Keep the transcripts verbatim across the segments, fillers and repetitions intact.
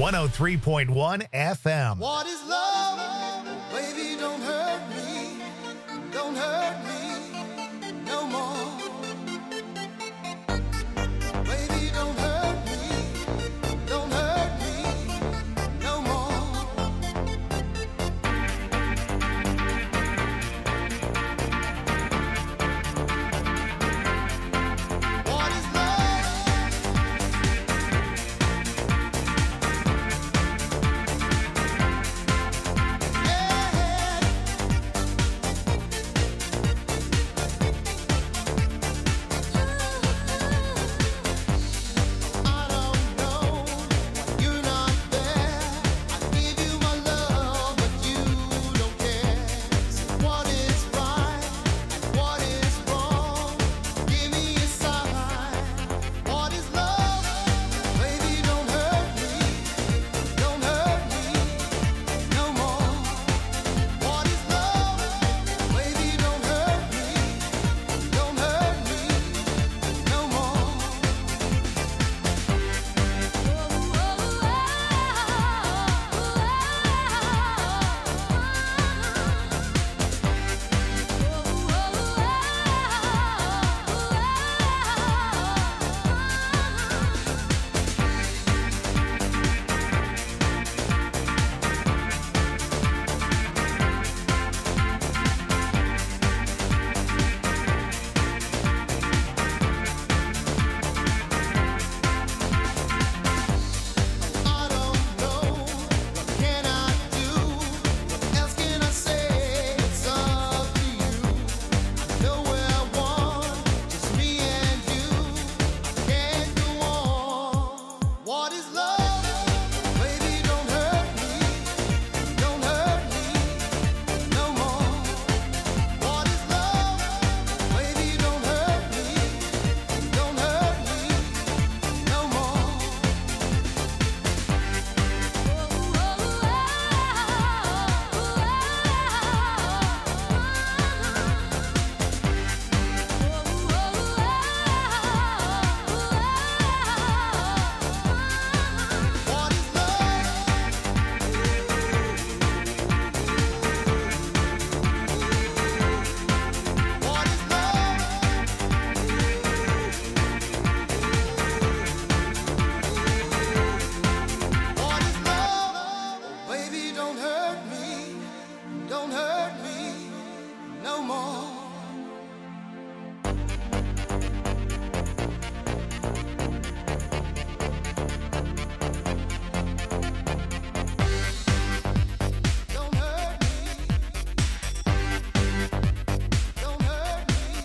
one oh three point one F M. What is love? Baby, don't hurt me. Don't hurt me no more. Baby, don't hurt me. Don't hurt me no more. What is love? I don't know, you're not there. I give you my love, but you don't care. What is right and what is wrong? Give me a sign. What is love? Baby, don't hurt me. Don't hurt me no more. What is love? Baby, don't hurt me. Don't hurt me no more. I don't know, what can I do? What else can I say? It's up to you. I know where one, just me and you. I can't go on. What is love? Baby, don't hurt me. Don't hurt me no more. What is love? Baby, don't hurt me. Don't hurt me no more. What is love? What is love? What is love? Baby, don't hurt me. Don't hurt me no more. Don't hurt me. Don't hurt me.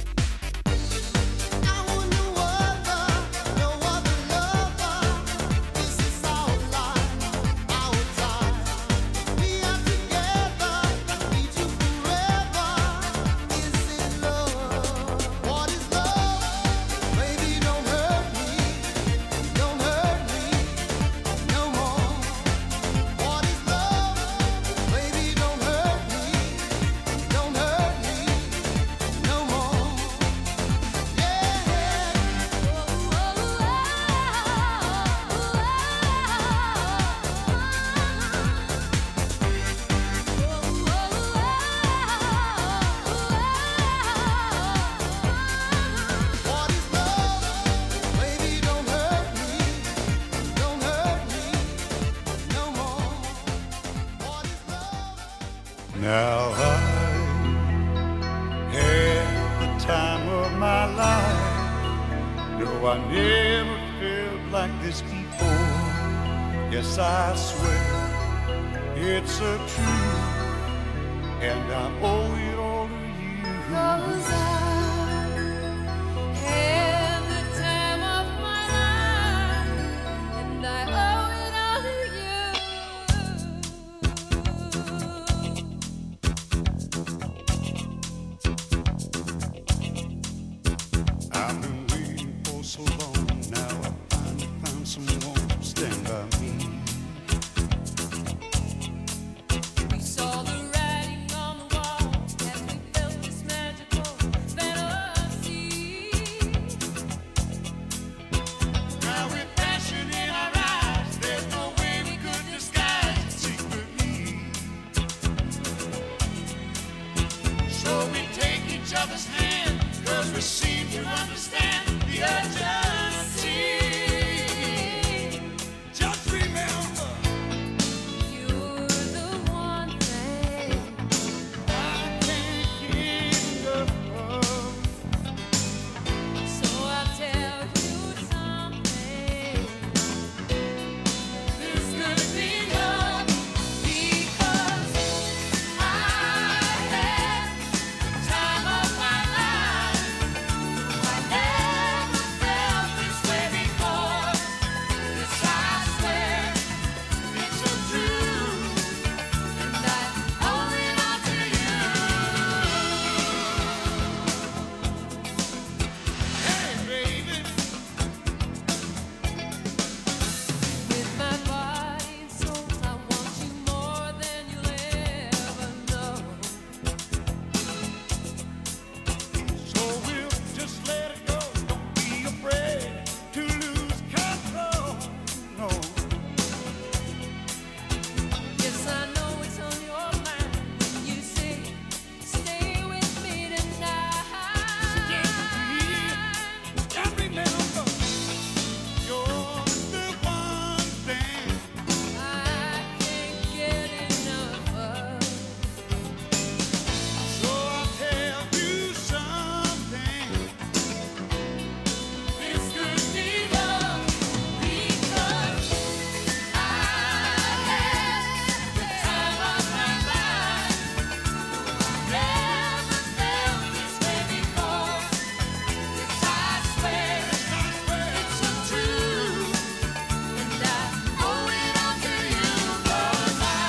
I want no other, no other lover. This is our life, our time. We are together, need you forever. Is it love? What is love? Baby, don't hurt me. Don't hurt me no more. What is love? Baby, don't hurt me. Don't hurt me no more. What is love? Baby, don't hurt me. Don't hurt me no more. What is love? Now I had the time of my life. No, I never felt like this before. Yes, I swear it's a truth, and I owe it all to you. 'Cause I had the time of my life, and I owe it all to you. I've been waiting for so long. Now I finally found someone to stand by me. We saw the writing on the wall, and we felt this magical never seem to understand the urgency. Just remember, You're the one thing I can't get enough of. So I'll tell you something. This could be love because I had the time of my life. I never felt this way before. This I swear it's so true, and I owe it all to you. Hey, baby, With my body and soul, I want you more than you'll ever know. so we'll just let it go. Don't be afraid to lose control. No. Yes, I know it's on your mind when you say, stay with me tonight. And remember, you're the one thing I can't get enough of. So I'll tell you something. This could be love because I had the time of my life. Never felt this way before. Yes, I swear it's so true, and I owe it all to you 'cause I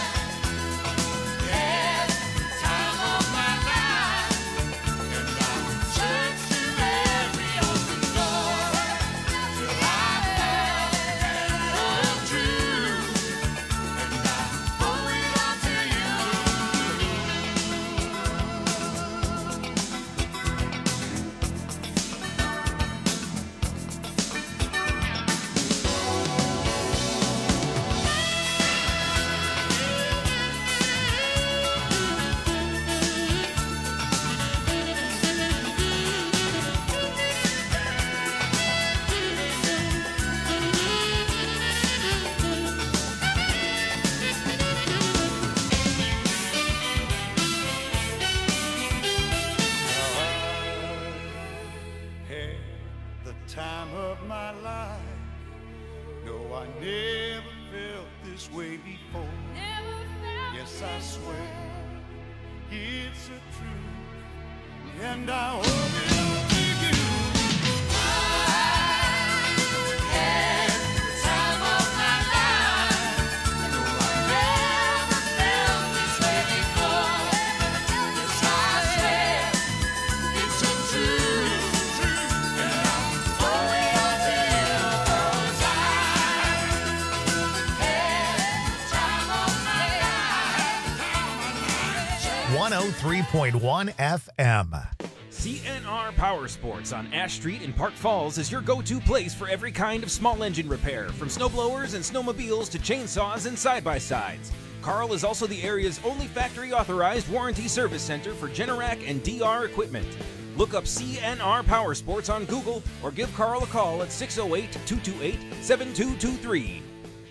had the time of my life, and I searched through every open door till I found the truth, and I owe it all to you. Had the time of my life. No, I never felt this way before. Never felt Yes, I this swear way. it's a truth, and I owe it all to you. Had the time of my life. No, I never felt this way before. Yes, I swear it's so true, and I owe it all to you 'cause I had the time of my life. one oh three point one F M. C N R Power Sports on Ash Street in Park Falls is your go-to place for every kind of small engine repair, from snowblowers and snowmobiles to chainsaws and side-by-sides. Carl is also the area's only factory-authorized warranty service center for Generac and D R equipment. Look up C N R Power Sports on Google or give Carl a call at six oh eight, two two eight, seven two two three.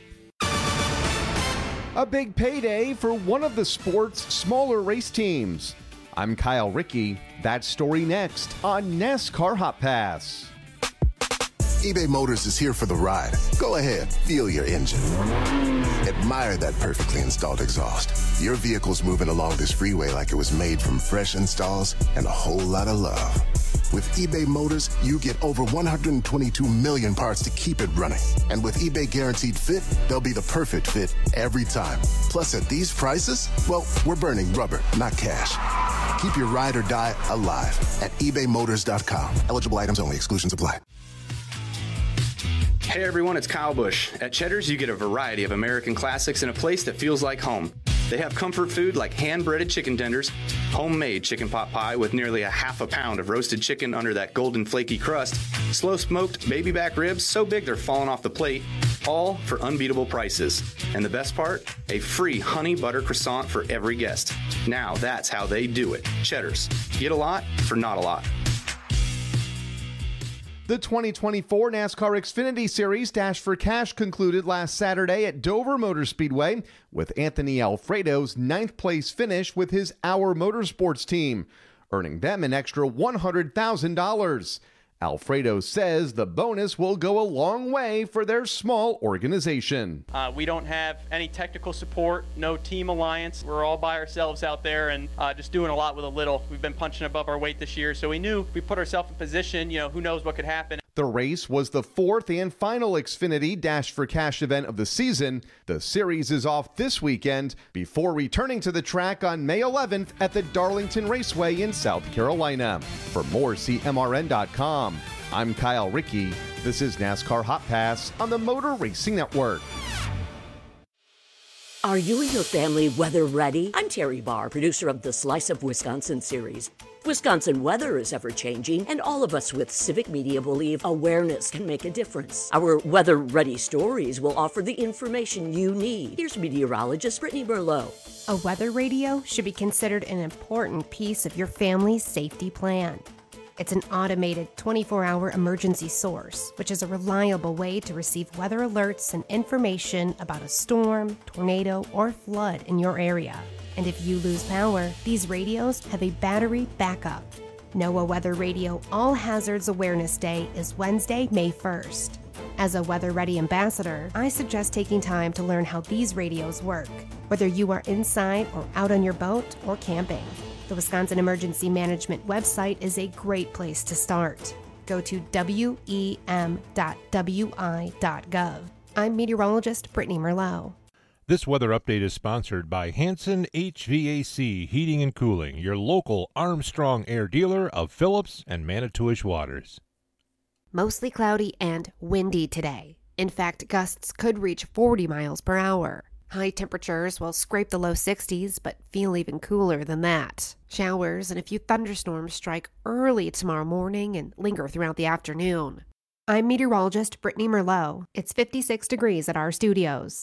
A big payday for one of the sport's smaller race teams. I'm Kyle Rickey. That story next on NASCAR Hot Pass. eBay Motors is here for the ride. Go ahead, feel your engine. Admire that perfectly installed exhaust. Your vehicle's moving along this freeway like it was made from fresh installs and a whole lot of love. With eBay Motors, you get over one hundred twenty-two million parts to keep it running. And with eBay Guaranteed Fit, they'll be the perfect fit every time. Plus, at these prices, well, we're burning rubber, not cash. Keep your ride or die alive at ebay motors dot com. Eligible items only. Exclusions apply. Hey everyone, it's Kyle Busch. At Cheddar's, you get a variety of American classics in a place that feels like home. They have comfort food like hand-breaded chicken tenders, homemade chicken pot pie with nearly a half a pound of roasted chicken under that golden flaky crust, slow-smoked baby back ribs so big they're falling off the plate, all for unbeatable prices. And the best part? A free honey butter croissant for every guest. Now that's how they do it. Cheddar's. Get a lot for not a lot. The twenty twenty-four NASCAR Xfinity Series Dash for Cash concluded last Saturday at Dover Motor Speedway with Anthony Alfredo's ninth place finish with his Our Motorsports team, earning them an extra one hundred thousand dollars. Alfredo says the bonus will go a long way for their small organization. Uh, we don't have any technical support, no team alliance. We're all by ourselves out there and uh, just doing a lot with a little. We've been punching above our weight this year, so we knew if we put ourselves in position, you know, who knows what could happen. The race was the fourth and final Xfinity Dash for Cash event of the season. The series is off this weekend before returning to the track on May eleventh at the Darlington Raceway in South Carolina. For more, see M R N dot com. I'm Kyle Rickey. This is NASCAR Hot Pass on the Motor Racing Network. Are you and your family weather ready? I'm Terry Barr, producer of the Slice of Wisconsin series. Wisconsin weather is ever-changing, and all of us with Civic Media believe awareness can make a difference. Our weather-ready stories will offer the information you need. Here's meteorologist Brittany Merlot. A weather radio should be considered an important piece of your family's safety plan. It's an automated twenty-four hour emergency source, which is a reliable way to receive weather alerts and information about a storm, tornado, or flood in your area. And if you lose power, these radios have a battery backup. NOAA Weather Radio All Hazards Awareness Day is Wednesday, May first. As a Weather Ready ambassador, I suggest taking time to learn how these radios work, whether you are inside or out on your boat or camping. The Wisconsin Emergency Management website is a great place to start. Go to W E M dot W I dot gov. I'm meteorologist Brittany Merlot. This weather update is sponsored by Hanson H V A C Heating and Cooling, your local Armstrong Air dealer of Phillips and Manitowish Waters. Mostly cloudy and windy today. In fact, gusts could reach forty miles per hour. High temperatures will scrape the low sixties, but feel even cooler than that. Showers and a few thunderstorms strike early tomorrow morning and linger throughout the afternoon. I'm meteorologist Brittany Merlot. It's fifty-six degrees at our studios.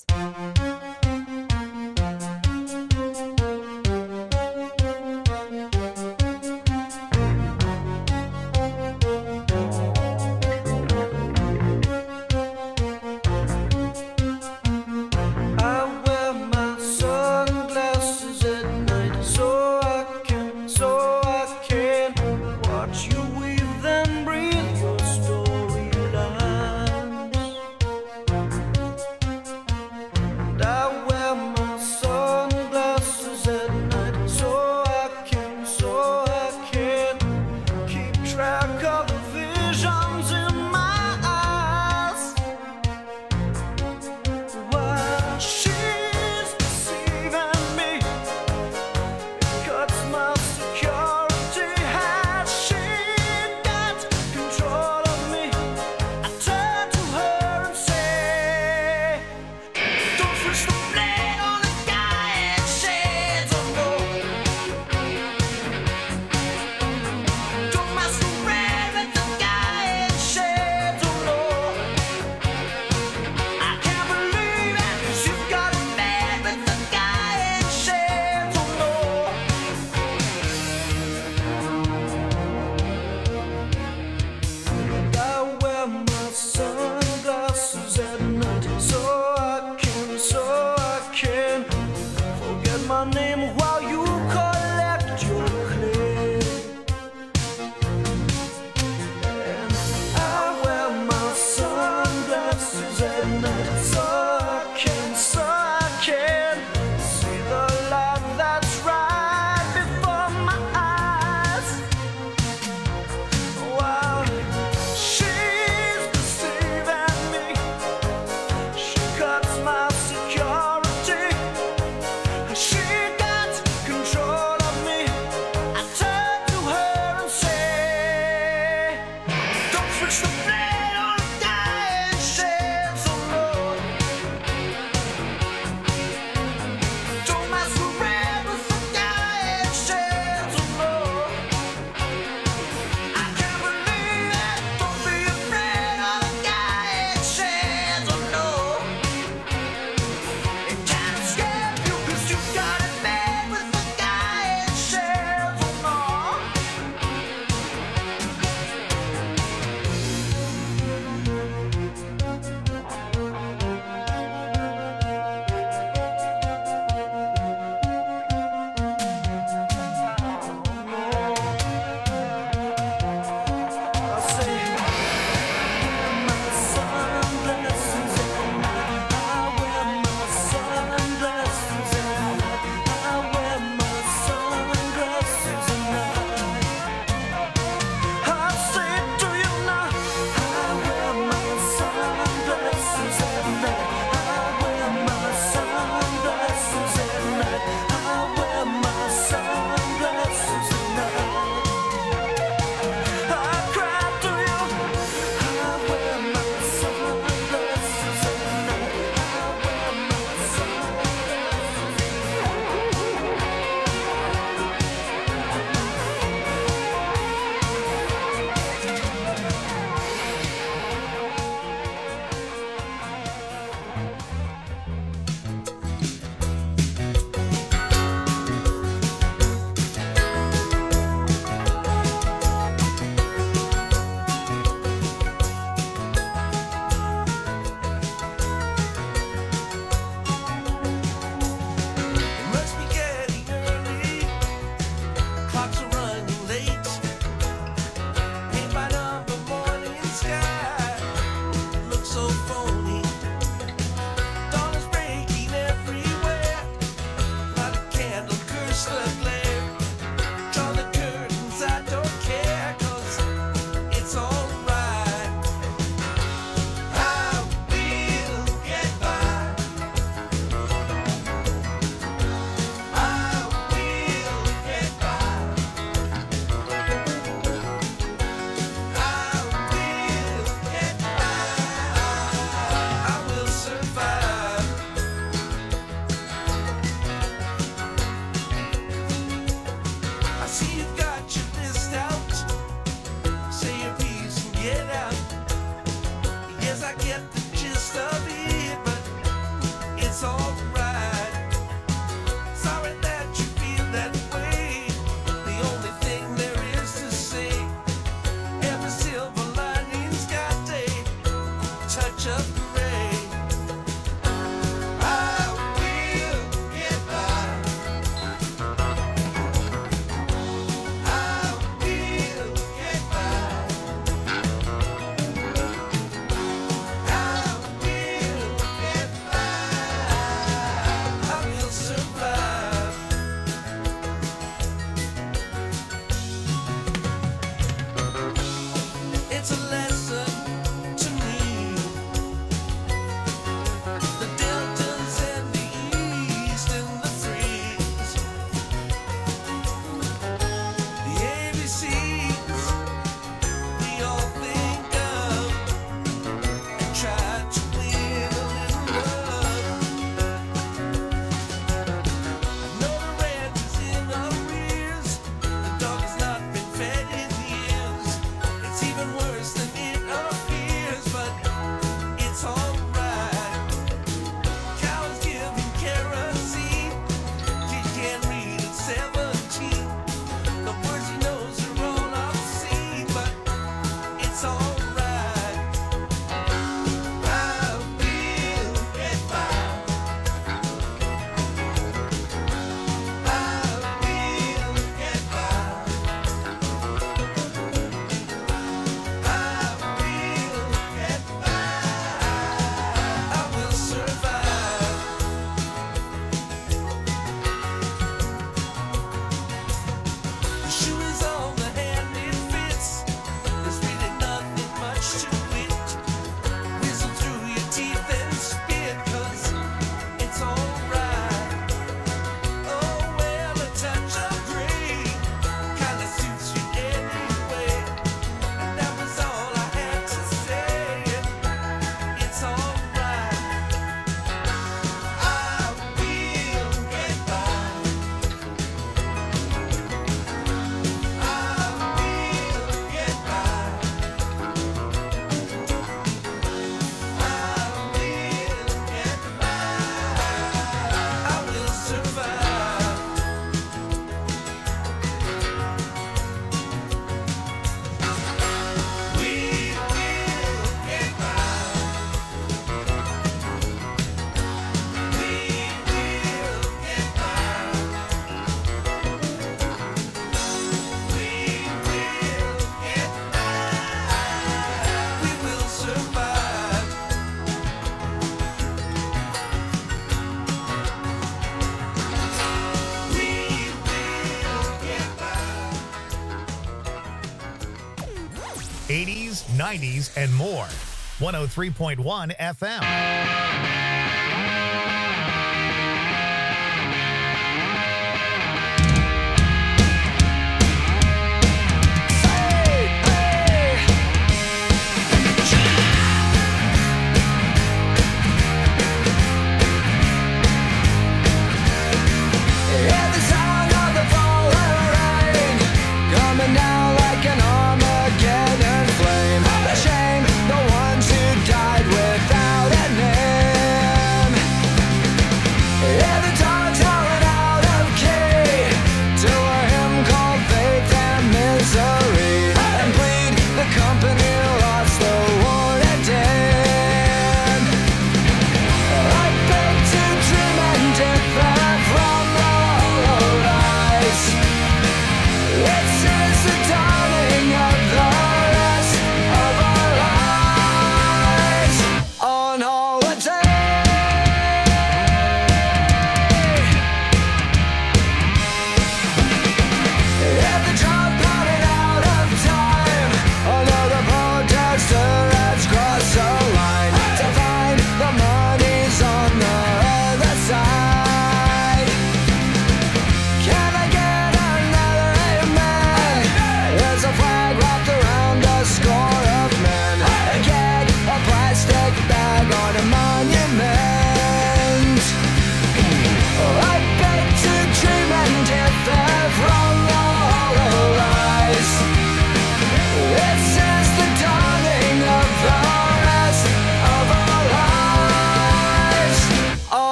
eighties, nineties, and more. one oh three point one F M.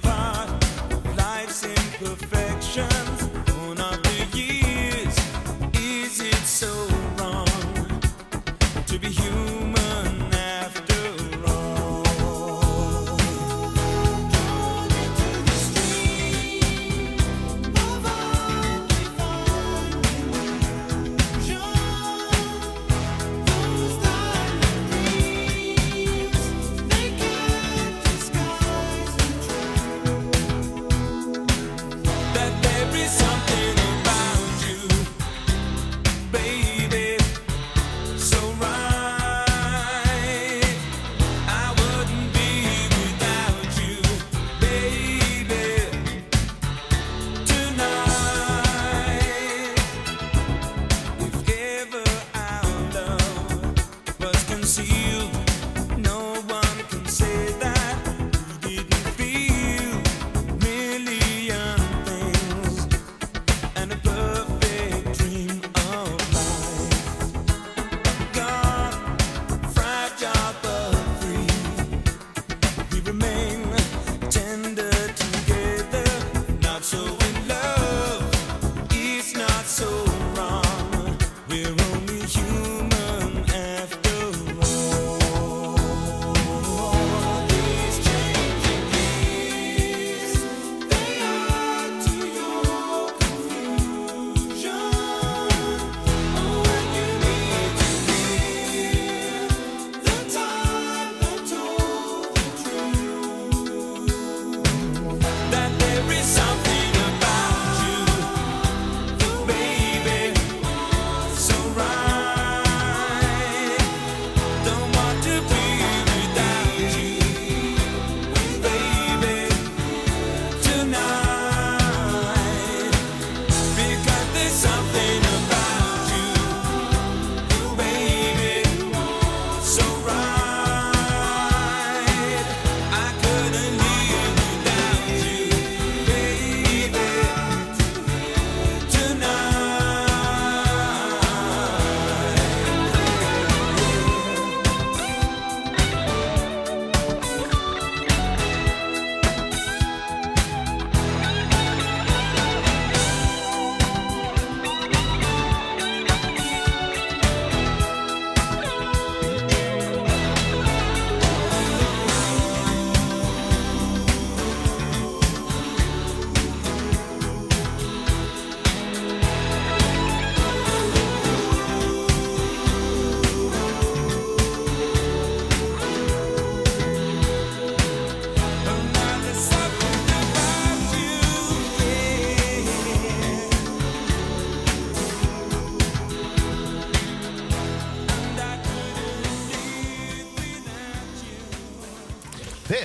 imperfections, worn out the years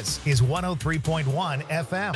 This is one oh three point one F M.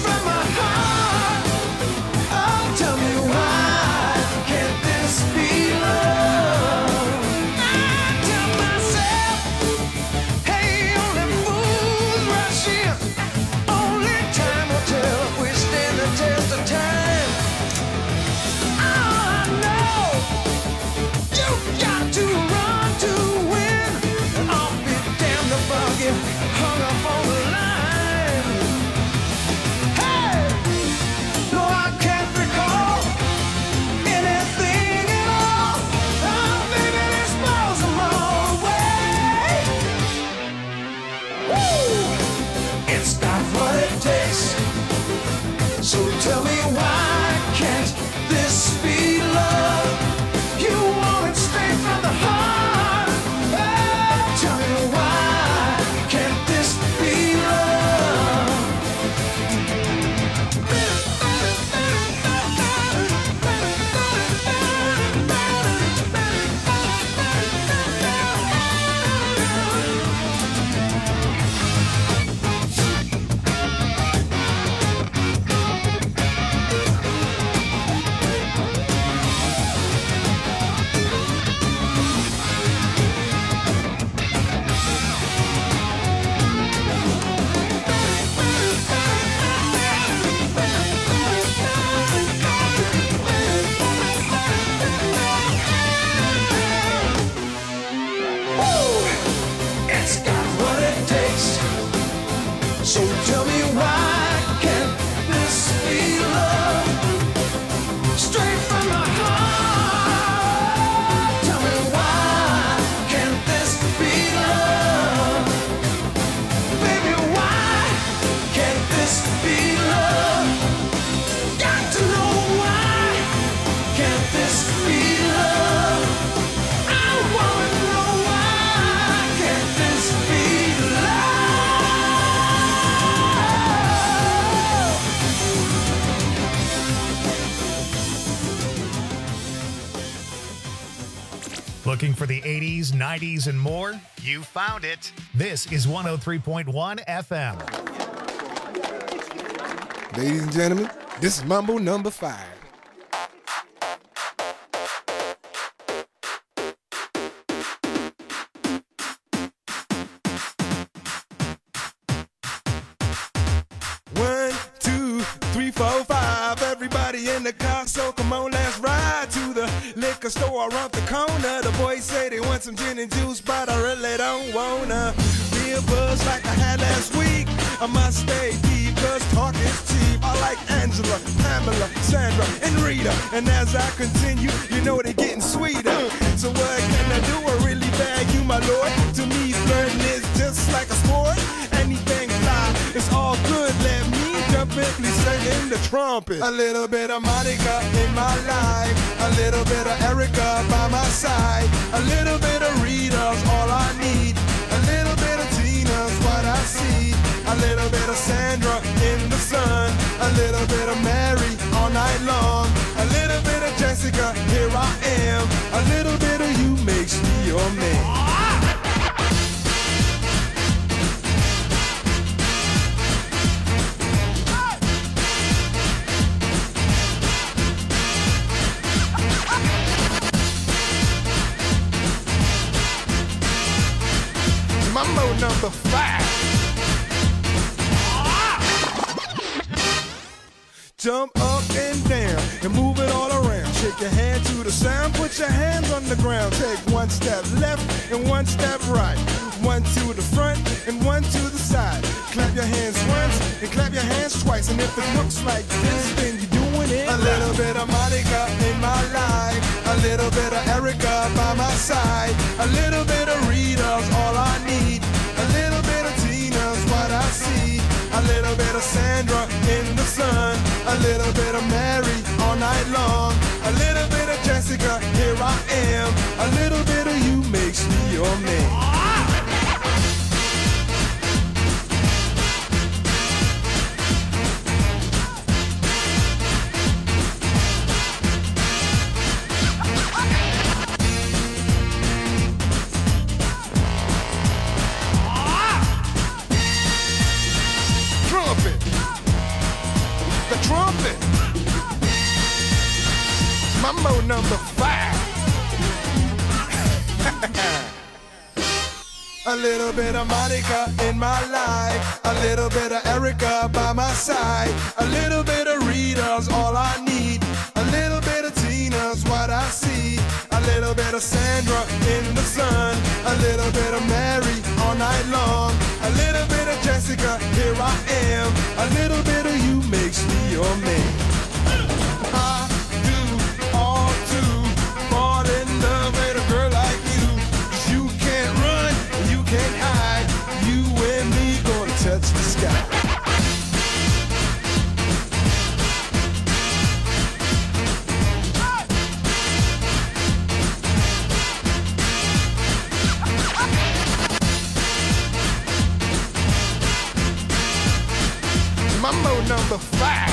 Oh, tell me why can't this be It's got what it takes. So tell me why can't this be love? Straight from my heart. Tell me why can't this be love? Baby, why can't this be love? Got to know why can't this be love? I wanna know why can't this be Looking for the eighties, nineties, and more? You found it. This is one oh three point one F M. Ladies and gentlemen, this is Mambo number five. One, two, three, four, five. Everybody in the car, so come on, let's ride to the liquor store around the corner. The boys say they want some gin and juice, but I really don't wanna be a buzz like I had last week. I must stay deep, cause talk is cheap. I like Angela, Pamela, Sandra, and Rita. And as I continue, you know they're getting sweeter. So what can I do? I really bag you, my lord. To me, flirting is just like a sport. Anything fly, it's all good. Let me jump in, please sing in the trumpet. A little bit of Monica in my life. A little bit of Erica by my side. A little bit of Rita's all I need. A little bit of Tina's what I see. A little bit of Sandra in the sun. A little bit of Mary all night long. A little bit of Jessica, here I am. A little bit of you makes me your man. Mambo number five. Jump up and down and move it all around. Shake your hand to the sound, put your hands on the ground. Take one step left and one step right. One to the front and one to the side. Clap your hands once and clap your hands twice. And if it looks like this, then you're doing it. A little bit of Monica in my life. A little bit of Erica by my side. A little bit of Rita's all I need. A little bit of Tina's what I see. A little bit of Sandra in the sun. A little bit of Mary all night long. A little bit of Jessica, here I am. A little bit of you makes me your man. Trumpet. Mambo number five. A little bit of Monica in my life. A little bit of Erica by my side. A little bit of Rita's all I need. A little bit of Tina's what I see. A little bit of Sandra in the sun. A little bit of Mary all night long. A little bit of Jessica, here I am. A little bit of you makes me your man. I do all to fall in love with a girl like you. 'Cause you can't run, you can't hide. You and me gonna touch the sky. Mambo number five.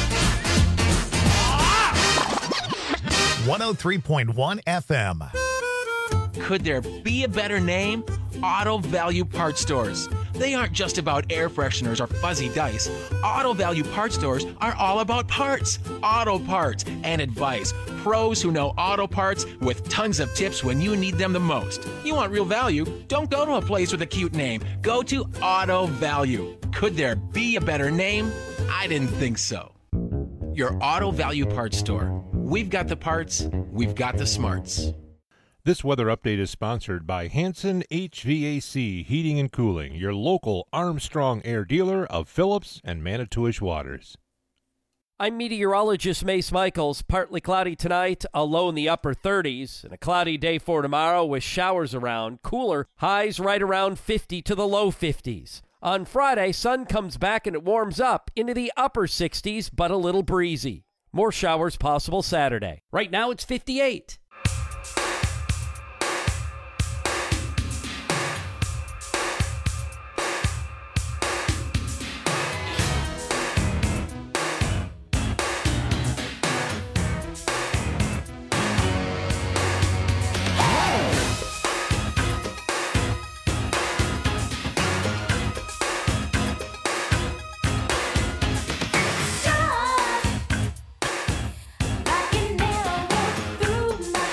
one oh three point one F M. Could there be a better name? Auto Value Parts Stores. They aren't just about air fresheners or fuzzy dice. Auto Value Parts Stores are all about parts, auto parts, and advice. Pros who know auto parts with tons of tips when you need them the most. You want real value? Don't go to a place with a cute name. Go to Auto Value. Could there be a better name? I didn't think so. Your Auto Value Parts Store. We've got the parts, we've got the smarts. This weather update is sponsored by Hanson H V A C Heating and Cooling, your local Armstrong Air dealer of Phillips and Manitowish Waters. I'm meteorologist Mace Michaels. Partly cloudy tonight, a low in the upper thirties, and a cloudy day for tomorrow with showers around. Cooler, highs right around fifty to the low fifties. On Friday, sun comes back and it warms up into the upper sixties, but a little breezy. More showers possible Saturday. Right now it's fifty-eight. Like it never went through my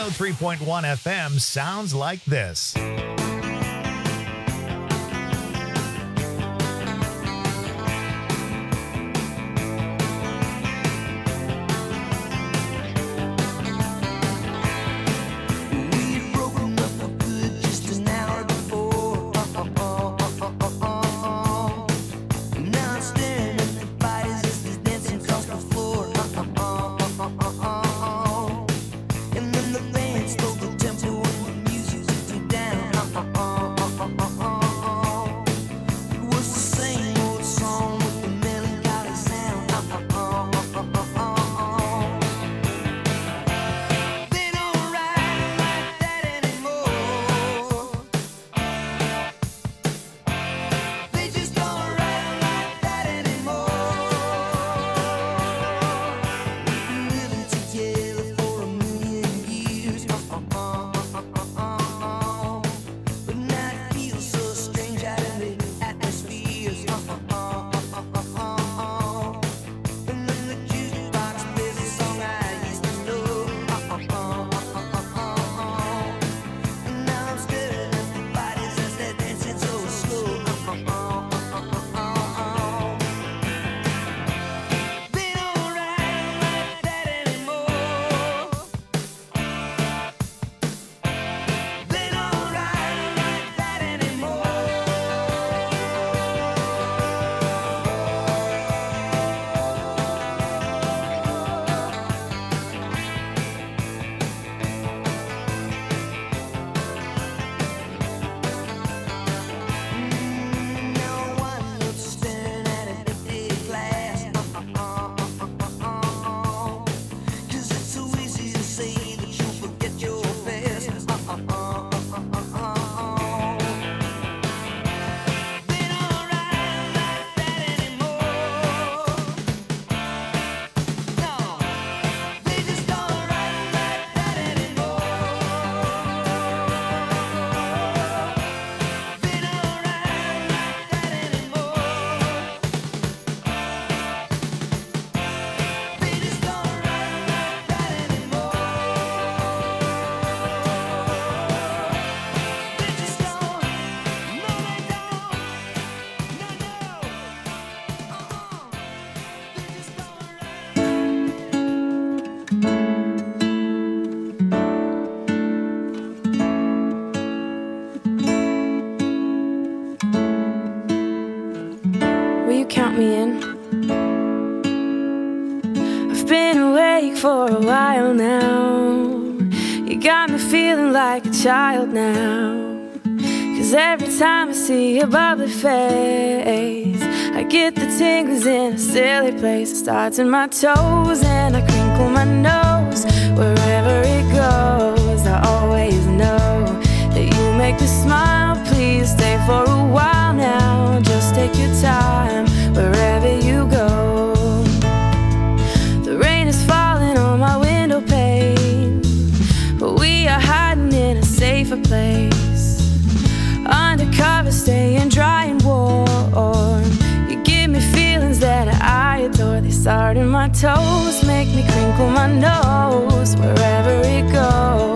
oh three point one F M sounds like this. Count me in. I've been awake for a while now. You got me feeling like a child now. 'Cause every time I see your bubbly face, I get the tingles in a silly place. It starts in my toes and I crinkle my nose. Wherever it goes, I always know that you make me smile. Please stay for a while now. Just take your time wherever you go. The rain is falling on my window pane, but we are hiding in a safer place. Undercover, staying dry and warm. You give me feelings that I adore. They start in my toes, make me crinkle my nose. Wherever it goes,